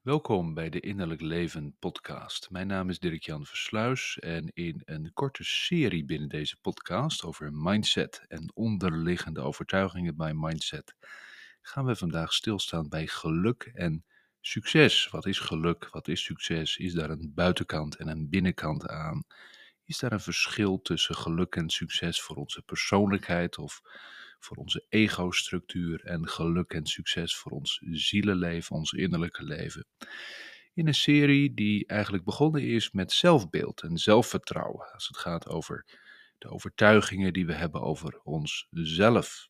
Welkom bij de Innerlijk Leven podcast. Mijn naam is Dirk-Jan Versluis en in een korte serie binnen deze podcast over mindset en onderliggende overtuigingen bij mindset gaan we vandaag stilstaan bij geluk en succes. Wat is geluk? Wat is succes? Is daar een buitenkant en een binnenkant aan? Is daar een verschil tussen geluk en succes voor onze persoonlijkheid of voor onze ego-structuur en geluk en succes voor ons zielenleven, ons innerlijke leven? In een serie die eigenlijk begonnen is met zelfbeeld en zelfvertrouwen, als het gaat over de overtuigingen die we hebben over onszelf.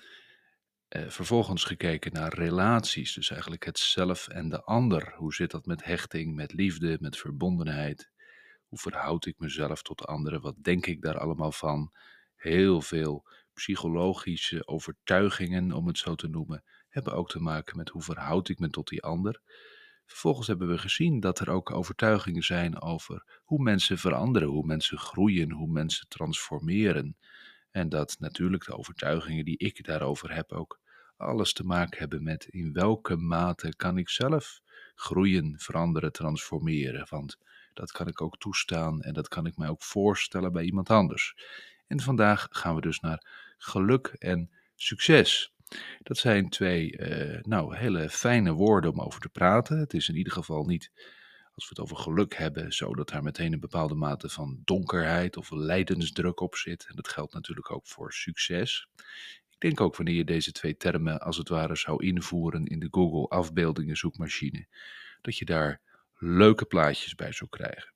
Vervolgens gekeken naar relaties, dus eigenlijk het zelf en de ander. Hoe zit dat met hechting, met liefde, met verbondenheid? Hoe verhoud ik mezelf tot anderen? Wat denk ik daar allemaal van? Heel veel psychologische overtuigingen, om het zo te noemen, hebben ook te maken met hoe verhoud ik me tot die ander. Vervolgens hebben we gezien dat er ook overtuigingen zijn over hoe mensen veranderen, hoe mensen groeien, hoe mensen transformeren. En dat natuurlijk de overtuigingen die ik daarover heb ook alles te maken hebben met in welke mate kan ik zelf groeien, veranderen, transformeren. Want dat kan ik ook toestaan en dat kan ik mij ook voorstellen bij iemand anders. En vandaag gaan we dus naar geluk en succes. Dat zijn twee hele fijne woorden om over te praten. Het is in ieder geval niet, als we het over geluk hebben, zo dat daar meteen een bepaalde mate van donkerheid of lijdensdruk op zit. En dat geldt natuurlijk ook voor succes. Ik denk ook wanneer je deze twee termen als het ware zou invoeren in de Google afbeeldingen zoekmachine, dat je daar leuke plaatjes bij zou krijgen.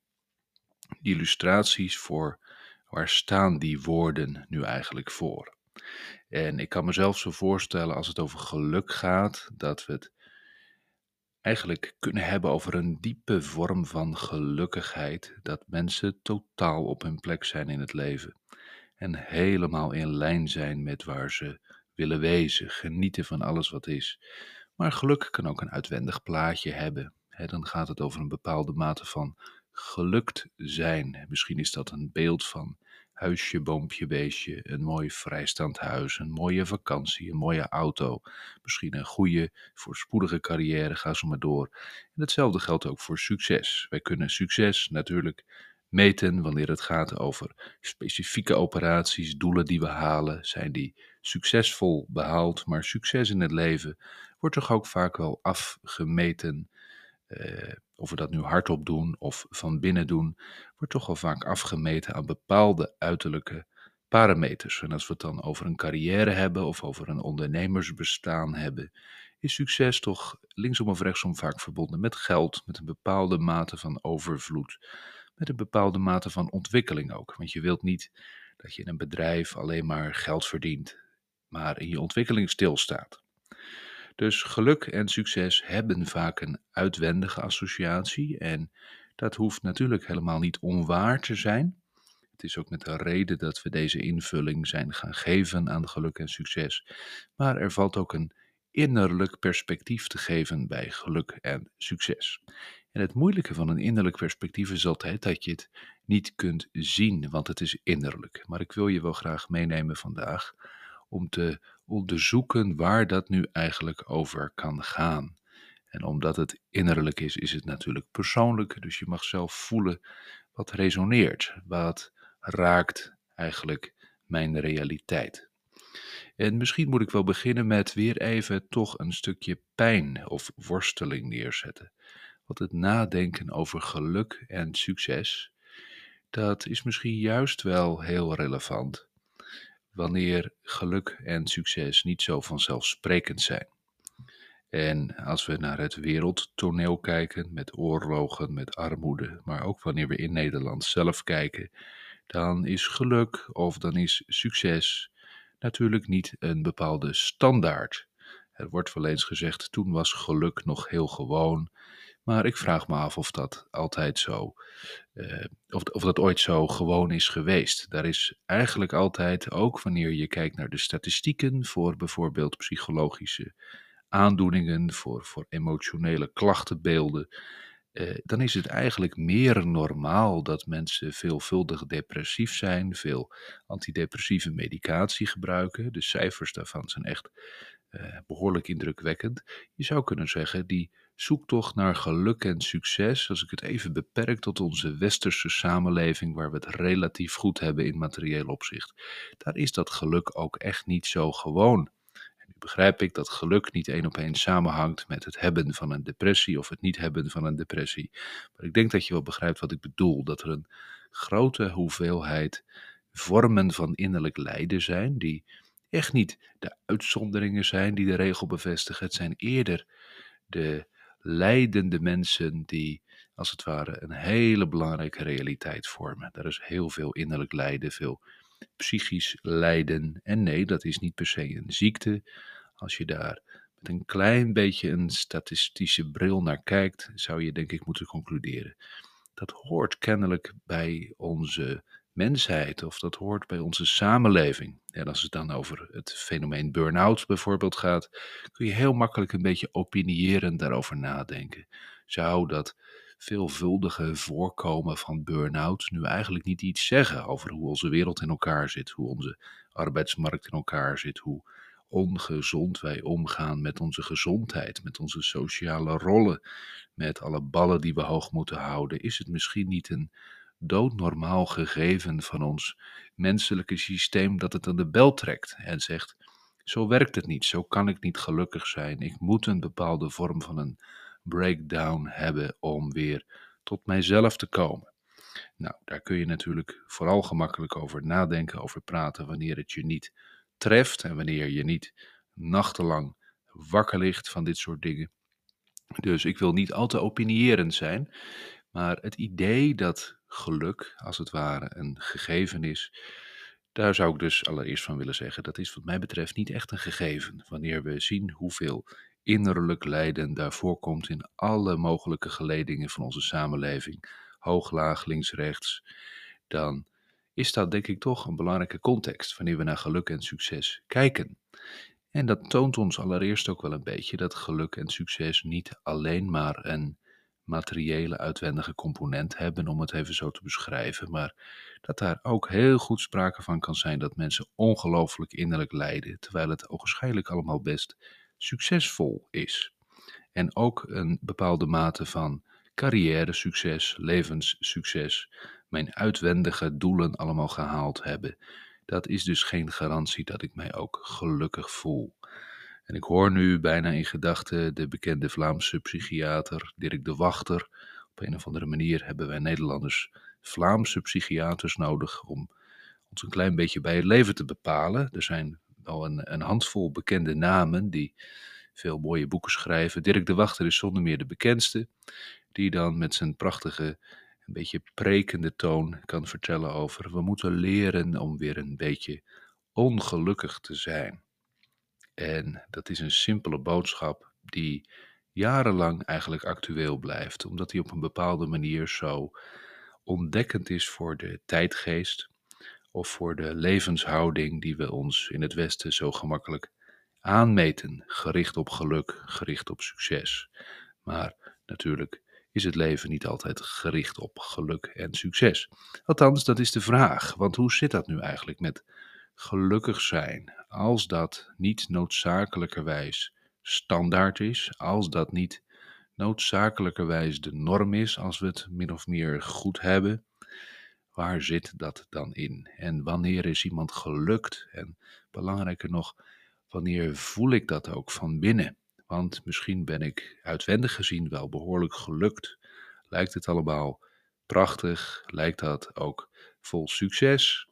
Illustraties voor waar staan die woorden nu eigenlijk voor. En ik kan mezelf zo voorstellen als het over geluk gaat, dat we het eigenlijk kunnen hebben over een diepe vorm van gelukkigheid, dat mensen totaal op hun plek zijn in het leven en helemaal in lijn zijn met waar ze willen wezen, genieten van alles wat is. Maar geluk kan ook een uitwendig plaatje hebben. Dan gaat het over een bepaalde mate van gelukt zijn. Misschien is dat een beeld van huisje, boompje, beestje, een mooi vrijstaand huis, een mooie vakantie, een mooie auto, misschien een goede, voorspoedige carrière, ga zo maar door. En hetzelfde geldt ook voor succes. Wij kunnen succes natuurlijk meten wanneer het gaat over specifieke operaties, doelen die we halen, zijn die succesvol behaald, maar succes in het leven wordt toch ook vaak wel afgemeten. Of we dat nu hardop doen of van binnen doen, wordt toch wel vaak afgemeten aan bepaalde uiterlijke parameters. En als we het dan over een carrière hebben of over een ondernemersbestaan hebben, is succes toch linksom of rechtsom vaak verbonden met geld, met een bepaalde mate van overvloed, met een bepaalde mate van ontwikkeling ook. Want je wilt niet dat je in een bedrijf alleen maar geld verdient, maar in je ontwikkeling stilstaat. Dus geluk en succes hebben vaak een uitwendige associatie en dat hoeft natuurlijk helemaal niet onwaar te zijn. Het is ook met de reden dat we deze invulling zijn gaan geven aan geluk en succes. Maar er valt ook een innerlijk perspectief te geven bij geluk en succes. En het moeilijke van een innerlijk perspectief is altijd dat je het niet kunt zien, want het is innerlijk. Maar ik wil je wel graag meenemen vandaag om te onderzoeken waar dat nu eigenlijk over kan gaan. En omdat het innerlijk is, is het natuurlijk persoonlijk. Dus je mag zelf voelen wat resoneert, wat raakt eigenlijk mijn realiteit. En misschien moet ik wel beginnen met weer even toch een stukje pijn of worsteling neerzetten. Want het nadenken over geluk en succes, dat is misschien juist wel heel relevant wanneer geluk en succes niet zo vanzelfsprekend zijn. En als we naar het wereldtoneel kijken, met oorlogen, met armoede, maar ook wanneer we in Nederland zelf kijken, dan is geluk of dan is succes natuurlijk niet een bepaalde standaard. Er wordt wel eens gezegd, toen was geluk nog heel gewoon, maar ik vraag me af of dat altijd zo, of dat ooit zo gewoon is geweest. Daar is eigenlijk altijd, ook wanneer je kijkt naar de statistieken voor bijvoorbeeld psychologische aandoeningen, voor emotionele klachtenbeelden, dan is het eigenlijk meer normaal dat mensen veelvuldig depressief zijn, veel antidepressieve medicatie gebruiken. De cijfers daarvan zijn echt behoorlijk indrukwekkend. Je zou kunnen zeggen, die zoektocht naar geluk en succes, als ik het even beperk tot onze westerse samenleving, waar we het relatief goed hebben in materieel opzicht, daar is dat geluk ook echt niet zo gewoon. En nu begrijp ik dat geluk niet één op één samenhangt met het hebben van een depressie of het niet hebben van een depressie. Maar ik denk dat je wel begrijpt wat ik bedoel, dat er een grote hoeveelheid vormen van innerlijk lijden zijn, die echt niet de uitzonderingen zijn die de regel bevestigen. Het zijn eerder de lijdende mensen die, als het ware, een hele belangrijke realiteit vormen. Daar is heel veel innerlijk lijden, veel psychisch lijden. En nee, dat is niet per se een ziekte. Als je daar met een klein beetje een statistische bril naar kijkt, zou je denk ik moeten concluderen. Dat hoort kennelijk bij onze mensheid of dat hoort bij onze samenleving. En als het dan over het fenomeen burn-out bijvoorbeeld gaat, kun je heel makkelijk een beetje opinierend daarover nadenken. Zou dat veelvuldige voorkomen van burn-out nu eigenlijk niet iets zeggen over hoe onze wereld in elkaar zit, hoe onze arbeidsmarkt in elkaar zit, hoe ongezond wij omgaan met onze gezondheid, met onze sociale rollen, met alle ballen die we hoog moeten houden? Is het misschien niet een doodnormaal gegeven van ons menselijke systeem dat het aan de bel trekt en zegt: zo werkt het niet, zo kan ik niet gelukkig zijn. Ik moet een bepaalde vorm van een breakdown hebben om weer tot mijzelf te komen. Nou, daar kun je natuurlijk vooral gemakkelijk over nadenken, over praten wanneer het je niet treft en wanneer je niet nachtenlang wakker ligt van dit soort dingen. Dus ik wil niet al te opinierend zijn, maar het idee dat geluk, als het ware, een gegeven is, daar zou ik dus allereerst van willen zeggen, dat is wat mij betreft niet echt een gegeven. Wanneer we zien hoeveel innerlijk lijden daar voorkomt in alle mogelijke geledingen van onze samenleving, hoog, laag, links, rechts, dan is dat denk ik toch een belangrijke context wanneer we naar geluk en succes kijken. En dat toont ons allereerst ook wel een beetje dat geluk en succes niet alleen maar een materiële uitwendige component hebben, om het even zo te beschrijven, maar dat daar ook heel goed sprake van kan zijn dat mensen ongelooflijk innerlijk lijden, terwijl het ogenschijnlijk allemaal best succesvol is. En ook een bepaalde mate van carrière-succes, levenssucces, mijn uitwendige doelen allemaal gehaald hebben. Dat is dus geen garantie dat ik mij ook gelukkig voel. En ik hoor nu bijna in gedachten de bekende Vlaamse psychiater Dirk de Wachter. Op een of andere manier hebben wij Nederlanders Vlaamse psychiaters nodig om ons een klein beetje bij het leven te bepalen. Er zijn wel een handvol bekende namen die veel mooie boeken schrijven. Dirk de Wachter is zonder meer de bekendste, die dan met zijn prachtige, een beetje prekende toon kan vertellen over: we moeten leren om weer een beetje ongelukkig te zijn. En dat is een simpele boodschap die jarenlang eigenlijk actueel blijft, omdat die op een bepaalde manier zo ontdekkend is voor de tijdgeest of voor de levenshouding die we ons in het Westen zo gemakkelijk aanmeten, gericht op geluk, gericht op succes. Maar natuurlijk is het leven niet altijd gericht op geluk en succes. Althans, dat is de vraag, want hoe zit dat nu eigenlijk met gelukkig zijn, als dat niet noodzakelijkerwijs standaard is, als dat niet noodzakelijkerwijs de norm is, als we het min of meer goed hebben? Waar zit dat dan in? En wanneer is iemand gelukt? En belangrijker nog, wanneer voel ik dat ook van binnen? Want misschien ben ik uitwendig gezien wel behoorlijk gelukt. Lijkt het allemaal prachtig? Lijkt dat ook vol succes?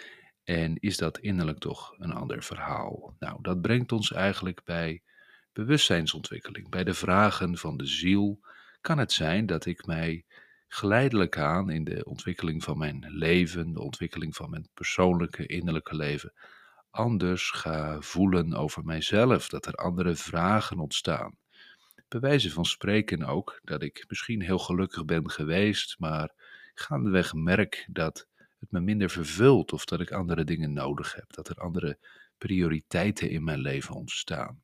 En is dat innerlijk toch een ander verhaal? Nou, dat brengt ons eigenlijk bij bewustzijnsontwikkeling, bij de vragen van de ziel. Kan het zijn dat ik mij geleidelijk aan in de ontwikkeling van mijn leven, de ontwikkeling van mijn persoonlijke innerlijke leven, anders ga voelen over mijzelf, dat er andere vragen ontstaan? Bij wijze van spreken ook dat ik misschien heel gelukkig ben geweest, maar gaandeweg merk dat het me minder vervult of dat ik andere dingen nodig heb, dat er andere prioriteiten in mijn leven ontstaan.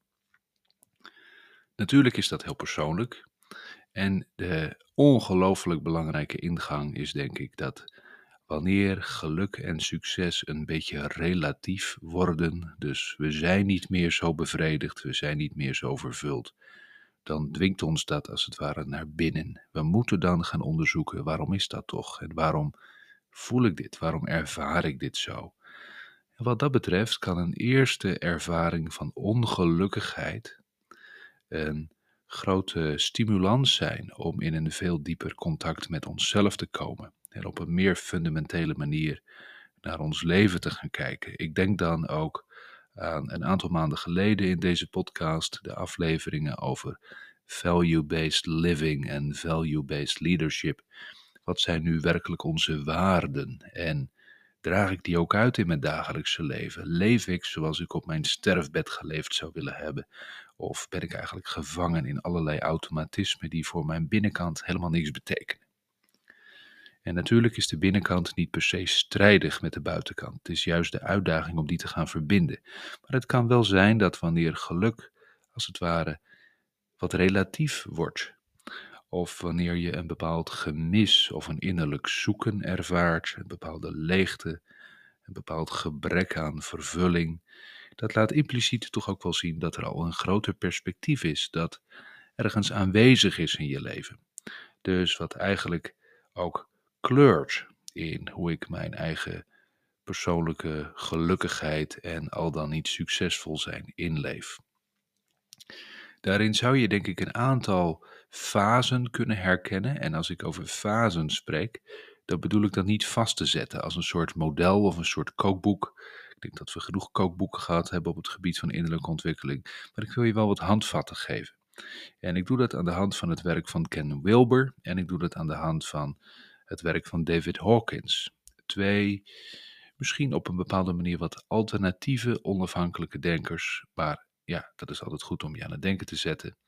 Natuurlijk is dat heel persoonlijk en de ongelooflijk belangrijke ingang is denk ik dat Wanneer geluk en succes een beetje relatief worden, dus we zijn niet meer zo bevredigd, we zijn niet meer zo vervuld, dan dwingt ons dat als het ware naar binnen. We moeten dan gaan onderzoeken, waarom is dat toch? En waarom voel ik dit? Waarom ervaar ik dit zo? En wat dat betreft kan een eerste ervaring van ongelukkigheid een grote stimulans zijn om in een veel dieper contact met onszelf te komen. En op een meer fundamentele manier naar ons leven te gaan kijken. Ik denk dan ook aan een aantal maanden geleden in deze podcast, de afleveringen over value-based living en value-based leadership. Wat zijn nu werkelijk onze waarden? En draag ik die ook uit in mijn dagelijkse leven? Leef ik zoals ik op mijn sterfbed geleefd zou willen hebben? Of ben ik eigenlijk gevangen in allerlei automatismen die voor mijn binnenkant helemaal niks betekenen? En natuurlijk is de binnenkant niet per se strijdig met de buitenkant. Het is juist de uitdaging om die te gaan verbinden. Maar het kan wel zijn dat wanneer geluk, als het ware, wat relatief wordt, of wanneer je een bepaald gemis of een innerlijk zoeken ervaart, een bepaalde leegte, een bepaald gebrek aan vervulling, dat laat impliciet toch ook wel zien dat er al een groter perspectief is, dat ergens aanwezig is in je leven. Dus wat eigenlijk ook kleurt in hoe ik mijn eigen persoonlijke gelukkigheid en al dan niet succesvol zijn inleef. Daarin zou je denk ik een aantal fasen kunnen herkennen. En als ik over fasen spreek, dan bedoel ik dat niet vast te zetten als een soort model of een soort kookboek. Ik denk dat we genoeg kookboeken gehad hebben op het gebied van innerlijke ontwikkeling. Maar ik wil je wel wat handvatten geven. En ik doe dat aan de hand van het werk van Ken Wilber en ik doe dat aan de hand van het werk van David Hawkins. Twee, misschien op een bepaalde manier wat alternatieve onafhankelijke denkers, maar ja, dat is altijd goed om je aan het denken te zetten.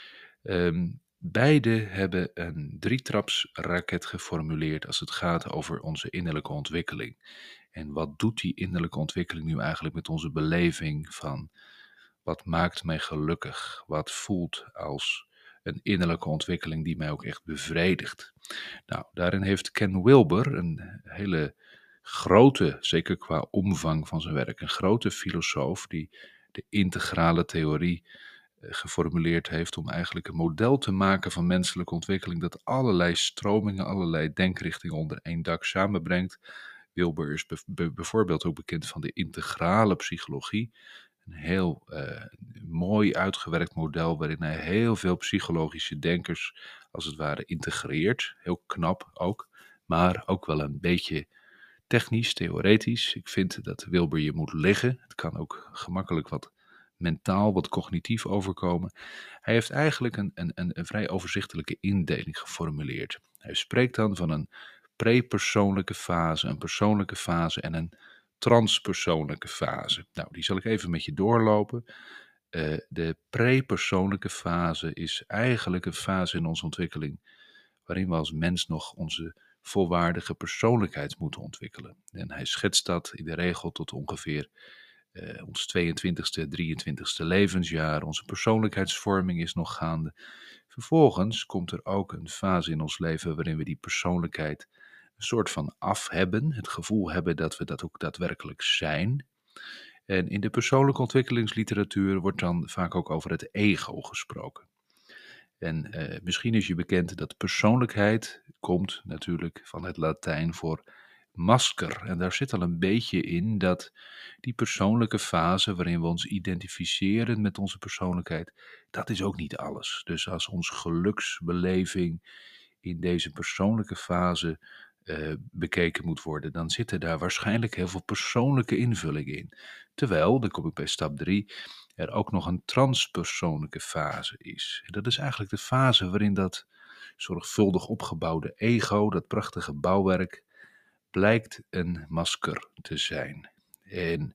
Beide hebben een drietrapsraket geformuleerd als het gaat over onze innerlijke ontwikkeling. En wat doet die innerlijke ontwikkeling nu eigenlijk met onze beleving van wat maakt mij gelukkig? Wat voelt als een innerlijke ontwikkeling die mij ook echt bevredigt? Nou, daarin heeft Ken Wilber een hele grote, zeker qua omvang van zijn werk, een grote filosoof die de integrale theorie geformuleerd heeft om eigenlijk een model te maken van menselijke ontwikkeling dat allerlei stromingen, allerlei denkrichtingen onder één dak samenbrengt. Wilber is bijvoorbeeld ook bekend van de integrale psychologie. Een heel mooi uitgewerkt model waarin hij heel veel psychologische denkers als het ware integreert. Heel knap ook, maar ook wel een beetje technisch, theoretisch. Ik vind dat Wilber je moet liggen. Het kan ook gemakkelijk wat mentaal, wat cognitief overkomen. Hij heeft eigenlijk een vrij overzichtelijke indeling geformuleerd. Hij spreekt dan van een prepersoonlijke fase, een persoonlijke fase en een transpersoonlijke fase. Nou, die zal ik even met je doorlopen. De prepersoonlijke fase is eigenlijk een fase in onze ontwikkeling waarin we als mens nog onze volwaardige persoonlijkheid moeten ontwikkelen. En hij schetst dat in de regel tot ongeveer ons 22e, 23e levensjaar. Onze persoonlijkheidsvorming is nog gaande. Vervolgens komt er ook een fase in ons leven waarin we die persoonlijkheid een soort van af hebben. Het gevoel hebben dat we dat ook daadwerkelijk zijn. En in de persoonlijke ontwikkelingsliteratuur wordt dan vaak ook over het ego gesproken. En misschien is je bekend dat persoonlijkheid komt natuurlijk van het Latijn voor masker. En daar zit al een beetje in dat die persoonlijke fase waarin we ons identificeren met onze persoonlijkheid, dat is ook niet alles. Dus als onze geluksbeleving in deze persoonlijke fase bekeken moet worden, dan zitten daar waarschijnlijk heel veel persoonlijke invullingen in. Terwijl, dan kom ik bij stap 3, er ook nog een transpersoonlijke fase is. En dat is eigenlijk de fase waarin dat zorgvuldig opgebouwde ego, dat prachtige bouwwerk, blijkt een masker te zijn. En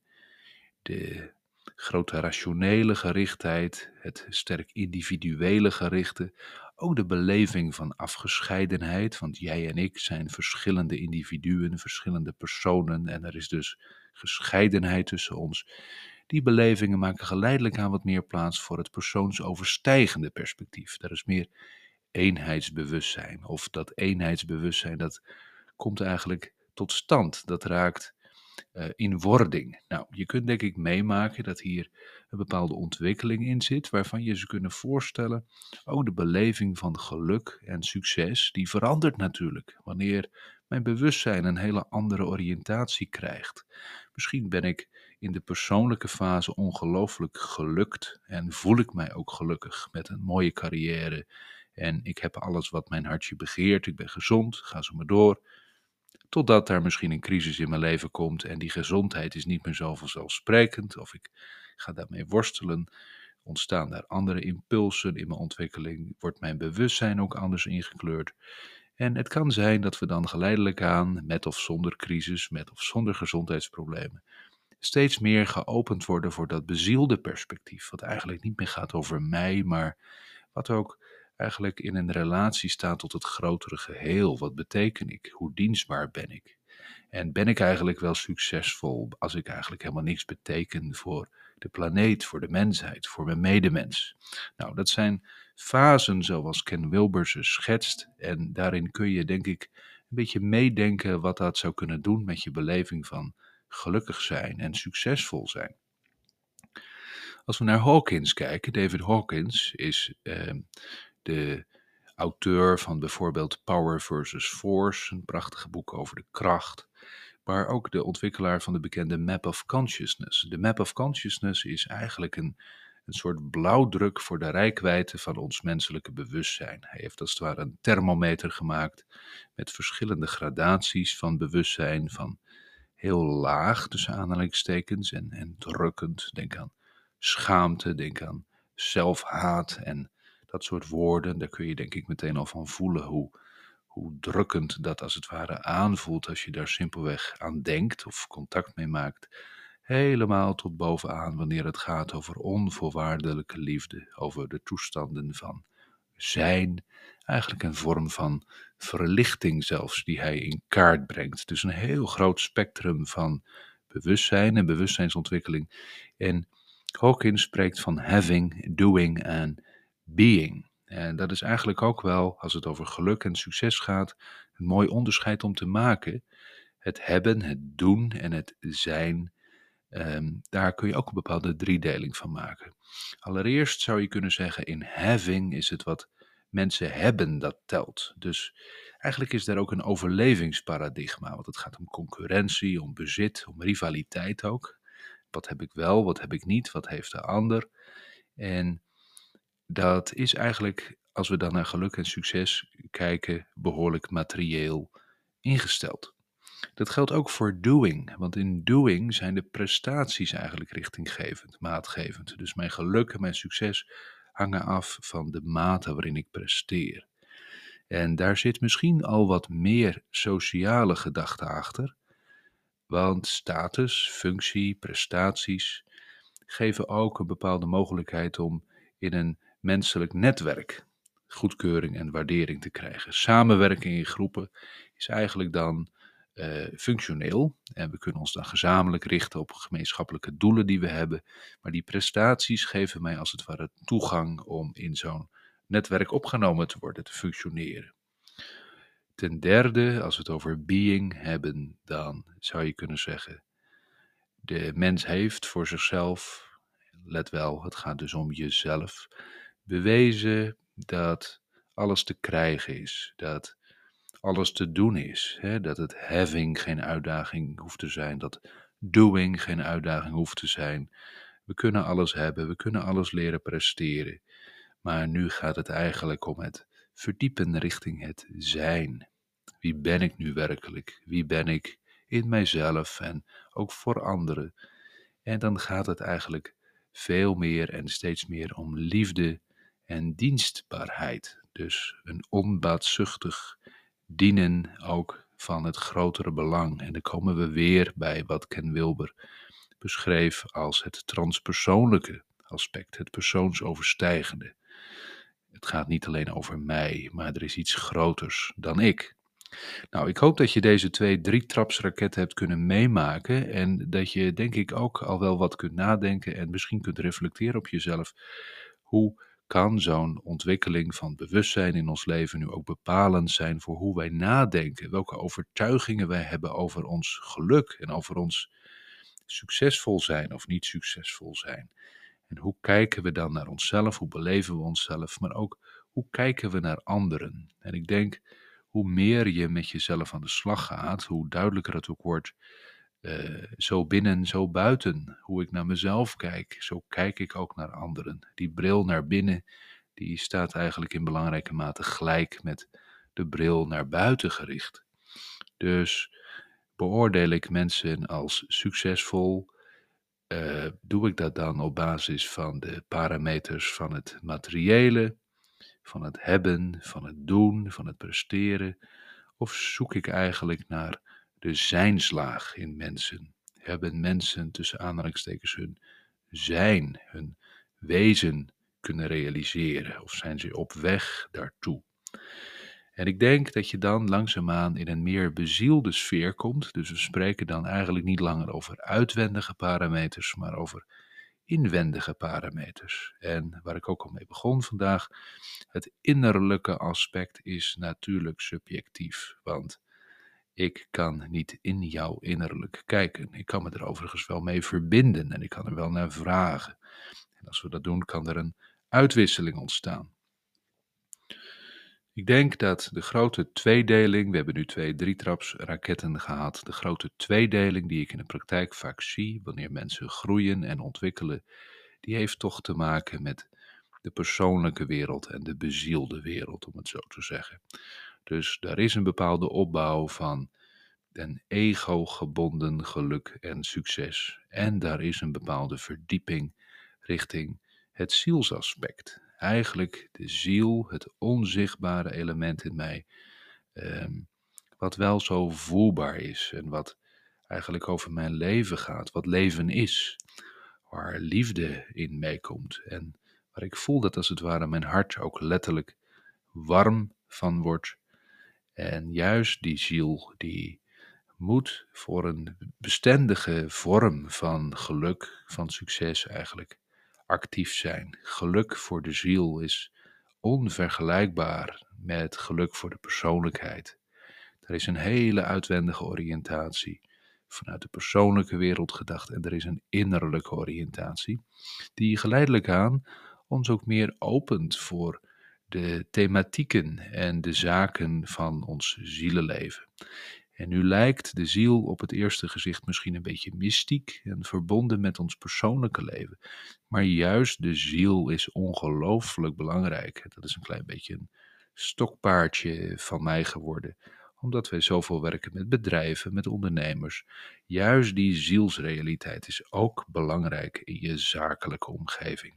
de grote rationele gerichtheid, het sterk individuele gerichte, ook de beleving van afgescheidenheid, want jij en ik zijn verschillende individuen, verschillende personen en er is dus gescheidenheid tussen ons. Die belevingen maken geleidelijk aan wat meer plaats voor het persoonsoverstijgende perspectief. Daar is meer eenheidsbewustzijn, of dat eenheidsbewustzijn dat komt eigenlijk tot stand. Dat raakt in wording. Nou, je kunt denk ik meemaken dat hier een bepaalde ontwikkeling in zit, waarvan je ze kunnen voorstellen, oh, de beleving van geluk en succes, die verandert natuurlijk wanneer mijn bewustzijn een hele andere oriëntatie krijgt. Misschien ben ik in de persoonlijke fase ongelooflijk gelukt en voel ik mij ook gelukkig met een mooie carrière en ik heb alles wat mijn hartje begeert, ik ben gezond, ga zo maar door. Totdat er misschien een crisis in mijn leven komt en die gezondheid is niet meer zo vanzelfsprekend, of ik ga daarmee worstelen. Ontstaan daar andere impulsen in mijn ontwikkeling? Wordt mijn bewustzijn ook anders ingekleurd? En het kan zijn dat we dan geleidelijk aan, met of zonder crisis, met of zonder gezondheidsproblemen, steeds meer geopend worden voor dat bezielde perspectief, wat eigenlijk niet meer gaat over mij, maar wat ook eigenlijk in een relatie staat tot het grotere geheel. Wat beteken ik? Hoe dienstbaar ben ik? En ben ik eigenlijk wel succesvol als ik eigenlijk helemaal niks beteken voor de planeet, voor de mensheid, voor mijn medemens? Nou, dat zijn fasen zoals Ken Wilber ze schetst. En daarin kun je, denk ik, een beetje meedenken wat dat zou kunnen doen met je beleving van gelukkig zijn en succesvol zijn. Als we naar Hawkins kijken, David Hawkins is de auteur van bijvoorbeeld Power versus Force, een prachtige boek over de kracht, maar ook de ontwikkelaar van de bekende Map of Consciousness. De Map of Consciousness is eigenlijk een soort blauwdruk voor de reikwijdte van ons menselijke bewustzijn. Hij heeft als het ware een thermometer gemaakt met verschillende gradaties van bewustzijn, van heel laag tussen aanhalingstekens en drukkend. Denk aan schaamte, denk aan zelfhaat en dat soort woorden. Daar kun je denk ik meteen al van voelen hoe drukkend dat als het ware aanvoelt als je daar simpelweg aan denkt of contact mee maakt. Helemaal tot bovenaan wanneer het gaat over onvoorwaardelijke liefde, over de toestanden van zijn, eigenlijk een vorm van verlichting zelfs, die hij in kaart brengt. Dus een heel groot spectrum van bewustzijn en bewustzijnsontwikkeling. En Hawkins spreekt van having, doing en being. En dat is eigenlijk ook wel, als het over geluk en succes gaat, een mooi onderscheid om te maken. Het hebben, het doen en het zijn, daar kun je ook een bepaalde driedeling van maken. Allereerst zou je kunnen zeggen, in having is het wat mensen hebben dat telt. Dus eigenlijk is daar ook een overlevingsparadigma, want het gaat om concurrentie, om bezit, om rivaliteit ook. Wat heb ik wel, wat heb ik niet, wat heeft de ander? En dat is eigenlijk, als we dan naar geluk en succes kijken, behoorlijk materieel ingesteld. Dat geldt ook voor doing, want in doing zijn de prestaties eigenlijk richtinggevend, maatgevend. Dus mijn geluk en mijn succes hangen af van de mate waarin ik presteer. En daar zit misschien al wat meer sociale gedachte achter, want status, functie, prestaties geven ook een bepaalde mogelijkheid om in een menselijk netwerk goedkeuring en waardering te krijgen. Samenwerking in groepen is eigenlijk dan functioneel en we kunnen ons dan gezamenlijk richten op gemeenschappelijke doelen die we hebben, maar die prestaties geven mij als het ware toegang om in zo'n netwerk opgenomen te worden, te functioneren. Ten derde, als we het over being hebben, dan zou je kunnen zeggen, de mens heeft voor zichzelf, let wel, het gaat dus om jezelf, bewezen dat alles te krijgen is, dat alles te doen is, hè? Dat het having geen uitdaging hoeft te zijn, dat doing geen uitdaging hoeft te zijn. We kunnen alles hebben, we kunnen alles leren presteren, maar nu gaat het eigenlijk om het verdiepen richting het zijn. Wie ben ik nu werkelijk? Wie ben ik in mijzelf en ook voor anderen? En dan gaat het eigenlijk veel meer en steeds meer om liefde en dienstbaarheid. Dus een onbaatzuchtig dienen ook van het grotere belang. En dan komen we weer bij wat Ken Wilber beschreef als het transpersoonlijke aspect, het persoonsoverstijgende. Het gaat niet alleen over mij, maar er is iets groters dan ik. Nou, ik hoop dat je deze 2-3-trapsraketten hebt kunnen meemaken en dat je denk ik ook al wel wat kunt nadenken en misschien kunt reflecteren op jezelf. Hoe kan zo'n ontwikkeling van bewustzijn in ons leven nu ook bepalend zijn voor hoe wij nadenken, welke overtuigingen wij hebben over ons geluk en over ons succesvol zijn of niet succesvol zijn. En hoe kijken we dan naar onszelf, hoe beleven we onszelf, maar ook hoe kijken we naar anderen. En ik denk, hoe meer je met jezelf aan de slag gaat, hoe duidelijker het ook wordt, zo binnen, zo buiten. Hoe ik naar mezelf kijk, zo kijk ik ook naar anderen. Die bril naar binnen, die staat eigenlijk in belangrijke mate gelijk met de bril naar buiten gericht. Dus beoordeel ik mensen als succesvol, doe ik dat dan op basis van de parameters van het materiële, van het hebben, van het doen, van het presteren? Of zoek ik eigenlijk naar de zijnslaag in mensen? Hebben mensen tussen aanhalingstekens hun zijn, hun wezen kunnen realiseren? Of zijn ze op weg daartoe? En ik denk dat je dan langzaamaan in een meer bezielde sfeer komt. Dus we spreken dan eigenlijk niet langer over uitwendige parameters, maar over inwendige parameters. En waar ik ook al mee begon vandaag, het innerlijke aspect is natuurlijk subjectief. Want ik kan niet in jouw innerlijk kijken. Ik kan me er overigens wel mee verbinden en ik kan er wel naar vragen. En als we dat doen, kan er een uitwisseling ontstaan. Ik denk dat de grote tweedeling, we hebben nu 2 drietrapsraketten gehad, de grote tweedeling die ik in de praktijk vaak zie wanneer mensen groeien en ontwikkelen, die heeft toch te maken met de persoonlijke wereld en de bezielde wereld, om het zo te zeggen. Dus daar is een bepaalde opbouw van een ego-gebonden geluk en succes. En daar is een bepaalde verdieping richting het zielsaspect. Eigenlijk de ziel, het onzichtbare element in mij, ehm, wat wel zo voelbaar is en wat eigenlijk over mijn leven gaat, wat leven is, waar liefde in meekomt en waar ik voel dat als het ware mijn hart ook letterlijk warm van wordt. En juist die ziel, die moet voor een bestendige vorm van geluk, van succes eigenlijk, actief zijn. Geluk voor de ziel is onvergelijkbaar met geluk voor de persoonlijkheid. Er is een hele uitwendige oriëntatie vanuit de persoonlijke wereld gedacht en er is een innerlijke oriëntatie die geleidelijk aan ons ook meer opent voor de thematieken en de zaken van ons zielenleven. En nu lijkt de ziel op het eerste gezicht misschien een beetje mystiek en verbonden met ons persoonlijke leven. Maar juist de ziel is ongelooflijk belangrijk. Dat is een klein beetje een stokpaardje van mij geworden, omdat wij zoveel werken met bedrijven, met ondernemers. Juist die zielsrealiteit is ook belangrijk in je zakelijke omgeving.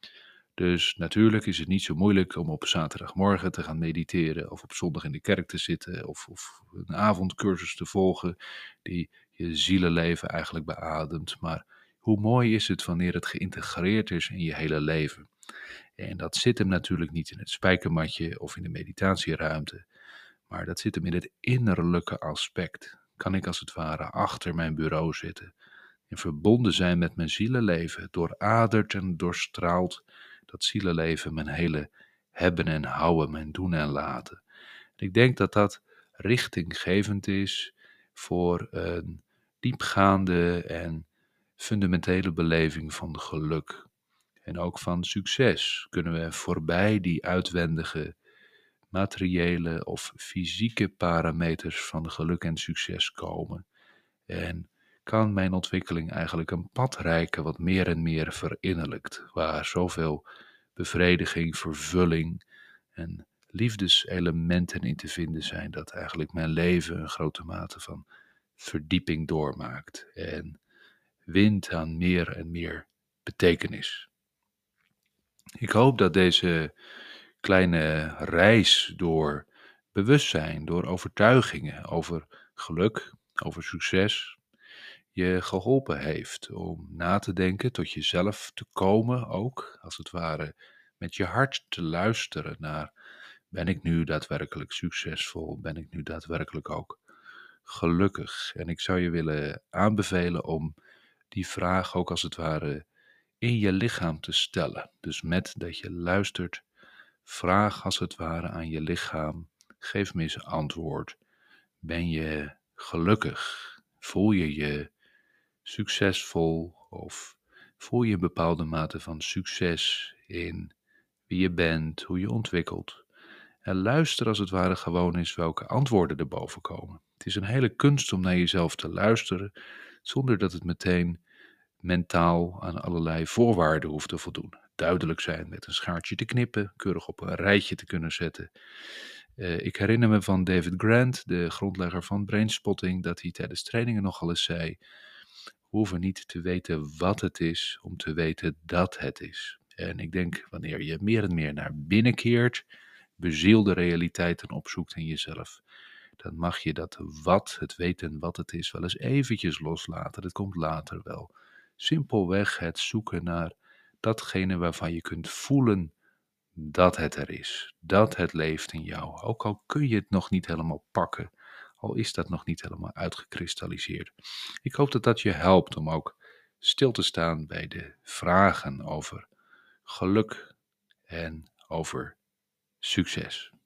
Dus natuurlijk is het niet zo moeilijk om op zaterdagmorgen te gaan mediteren of op zondag in de kerk te zitten of een avondcursus te volgen die je zielenleven eigenlijk beademt. Maar hoe mooi is het wanneer het geïntegreerd is in je hele leven? En dat zit hem natuurlijk niet in het spijkermatje of in de meditatieruimte, maar dat zit hem in het innerlijke aspect. Kan ik als het ware achter mijn bureau zitten en verbonden zijn met mijn zielenleven, dooraderd en doorstraald dat zielenleven mijn hele hebben en houden, mijn doen en laten. Ik denk dat dat richtinggevend is voor een diepgaande en fundamentele beleving van geluk. En ook van succes kunnen we voorbij die uitwendige materiële of fysieke parameters van geluk en succes komen. En kan mijn ontwikkeling eigenlijk een pad reiken wat meer en meer verinnerlijkt, waar zoveel bevrediging, vervulling en liefdeselementen in te vinden zijn, dat eigenlijk mijn leven een grote mate van verdieping doormaakt en wint aan meer en meer betekenis. Ik hoop dat deze kleine reis door bewustzijn, door overtuigingen over geluk, over succes, je geholpen heeft om na te denken, tot jezelf te komen ook, als het ware, met je hart te luisteren naar, ben ik nu daadwerkelijk succesvol? Ben ik nu daadwerkelijk ook gelukkig? En ik zou je willen aanbevelen om die vraag ook als het ware in je lichaam te stellen. Dus met dat je luistert, vraag als het ware aan je lichaam, geef me eens een antwoord. Ben je gelukkig? Voel je je succesvol of voel je een bepaalde mate van succes in wie je bent, hoe je ontwikkelt? En luister als het ware gewoon eens welke antwoorden er boven komen. Het is een hele kunst om naar jezelf te luisteren, zonder dat het meteen mentaal aan allerlei voorwaarden hoeft te voldoen. Duidelijk zijn met een schaartje te knippen, keurig op een rijtje te kunnen zetten. Ik herinner me van David Grant, de grondlegger van Brainspotting, dat hij tijdens trainingen nogal eens zei: we hoeven niet te weten wat het is, om te weten dat het is. En ik denk, wanneer je meer en meer naar binnen keert, bezielde realiteiten opzoekt in jezelf, dan mag je dat wat, het weten wat het is, wel eens eventjes loslaten. Dat komt later wel. Simpelweg het zoeken naar datgene waarvan je kunt voelen dat het er is, dat het leeft in jou. Ook al kun je het nog niet helemaal pakken, al is dat nog niet helemaal uitgekristalliseerd. Ik hoop dat dat je helpt om ook stil te staan bij de vragen over geluk en over succes.